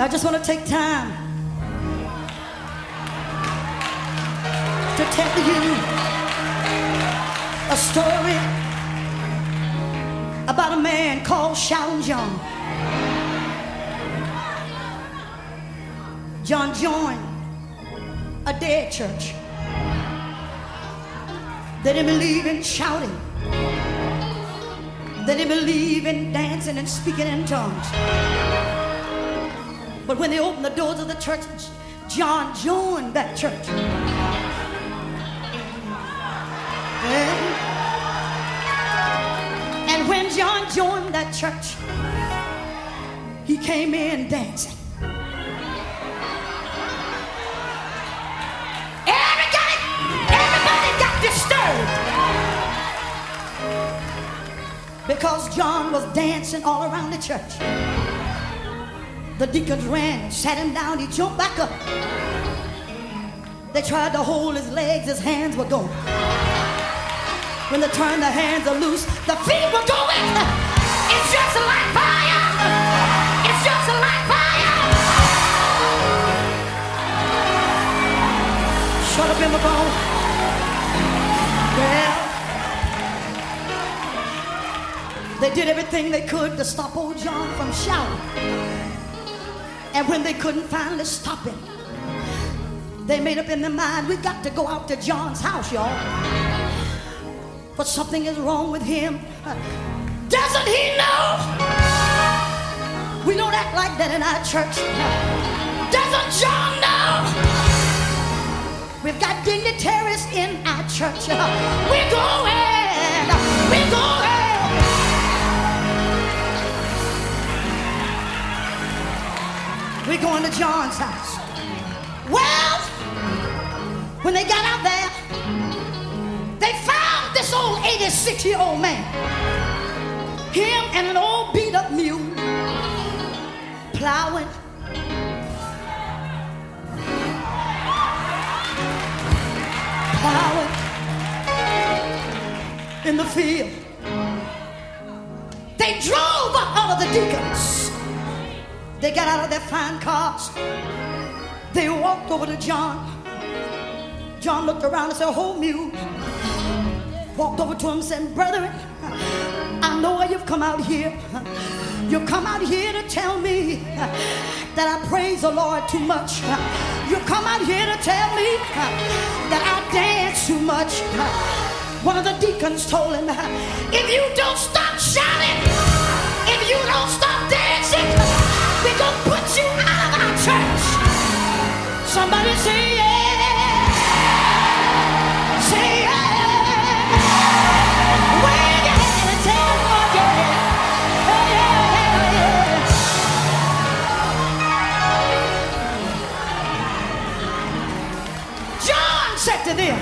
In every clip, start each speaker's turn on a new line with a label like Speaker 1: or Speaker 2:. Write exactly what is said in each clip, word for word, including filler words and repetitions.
Speaker 1: I just want to take time to tell you a story about a man called Shouting John. John joined a dead church. They didn't believe in shouting. They didn't believe in dancing and speaking in tongues. But when they opened the doors of the church, John joined that church. And, and when John joined that church, he came in dancing. Everybody, everybody got disturbed because John was dancing all around the church. The deacons ran and sat him down. He jumped back up. They tried to hold his legs. His hands were going. When they turned the hands are loose, the feet were going. It's just like fire. It's just like fire. Shut up in the bone. Well, they did everything they could to stop old John from shouting. And when they couldn't finally stop him, they made up in their mind, we got to go out to John's house, y'all. But something is wrong with him. Doesn't he know? We don't act like that in our church. Doesn't John know? We've got dignitaries in our church. We're going. We're going. We're going to John's house. Well, when they got out there, they found this old eighty-six-year-old man. Him and an old beat-up mule plowing. Plowing in the field. They drove up all of the deacons. They got out of their fine cars. They walked over to John. John looked around and said, "Oh, mule." Walked over to him and said, "Brethren, I know why you've come out here. You've come out here to tell me that I praise the Lord too much. You've come out here to tell me that I dance too much." One of the deacons told him, "If you don't stop shouting, if you don't stop dancing, we're going to put you out of our church." Somebody say yes. Say yes. Wave your hand and tell them, oh yeah. Oh yeah, yeah, yeah. John said to them,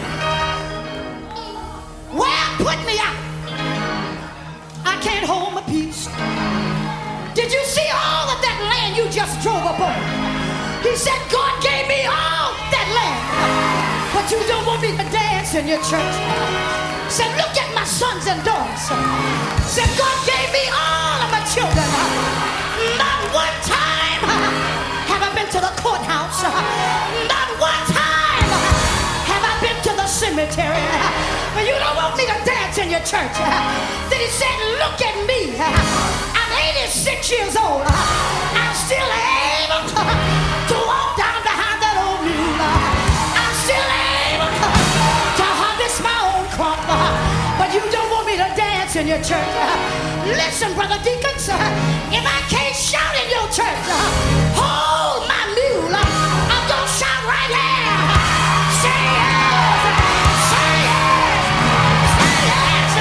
Speaker 1: "Well, put me out. I can't hold my peace. Did you see all of that land you just drove up on?" He said, "God gave me all that land, but you don't want me to dance in your church." Said, "Look at my sons and daughters." Said, "God gave me all of my children. Not one time have I been to the courthouse. Not one time have I been to the cemetery. But you don't want me to dance in your church." Then he said, "Look at me. I'm eighty-six years old. I'm still able to walk down behind that old mule. I'm still able to harvest my own crop. But you don't want me to dance in your church. Listen, brother deacons, if I can't shout in your church, hold my mule. I'm going to shout right here. Say yes. Say yes. Say yes.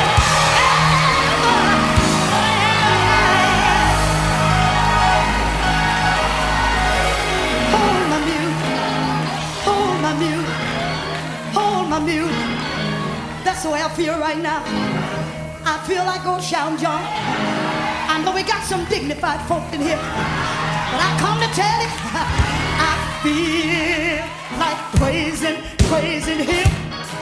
Speaker 1: Hold my mule. Hold my mule. Hold my mule. That's the way I feel right now. I feel like old Shouting John. I know we got some dignified folk in here, but I come to tell you, I feel like praising, praising him.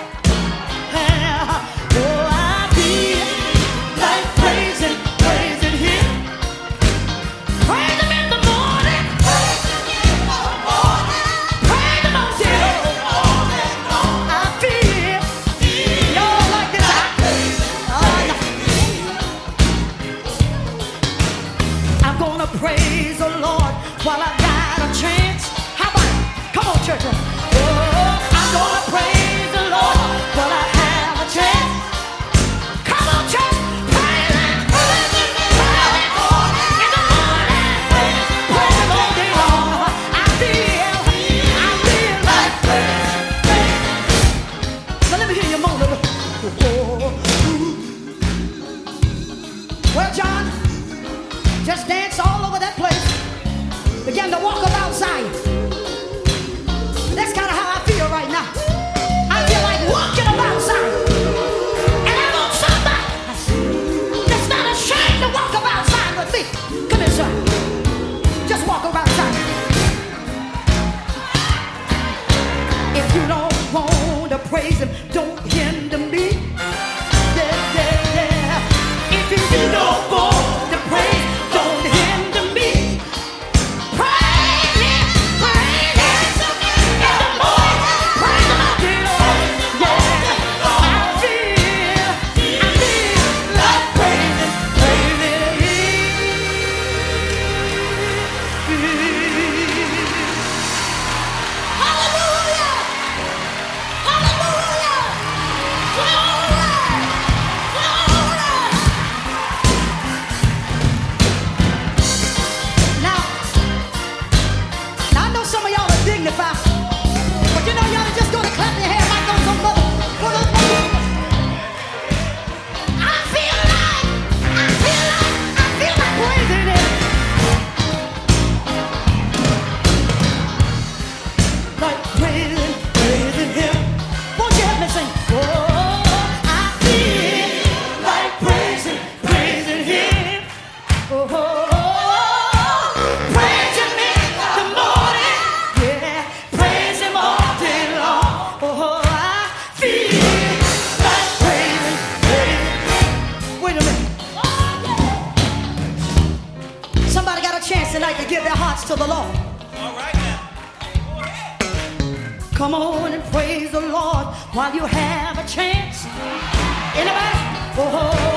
Speaker 1: Oh, I feel like praising, praising him. Praise him in the morning. praise the Lord while I got a chance. How about it? Come on, church. Oh, I'm gonna praise the Lord while I have a chance. Come on, church. Praise Him, praise Him, praise Him. In the morning, praise Him all day long. I feel, I feel like praise. Now let me hear you moan a little. Well, John, just dance all over that place. Begin to walk about Zion. That's kind of how I feel right now. I feel like walking about Zion. And I want somebody that's not ashamed to walk about Zion with me. Come here, son. Just walk around Zion. If you don't want to praise Him, don't hinder me. Yeah, yeah, yeah. If you don't want to praise, don't hinder me. Praise Him, praise Him. In the morning, praise Him all day long. Yeah, I feel, I feel like praising, praising Him. Hallelujah! Hallelujah! Glory! Glory! Now, now I know some of y'all are dignified, but you know y'all are just gonna clap your hands like those some mother. For those mother- I feel like, I feel like, I feel like praising Him. Like praising, praising Him. Won't you help me sing? Oh, I feel like praising, praising Him. Oh, praise Him in the morning. Yeah, praise Him all day long. Oh, I feel like praising, praising. Wait a minute. Somebody got a chance tonight to give their hearts to the Lord.
Speaker 2: All right now.
Speaker 1: Come on and praise the Lord while you have a chance. Anybody? Oh,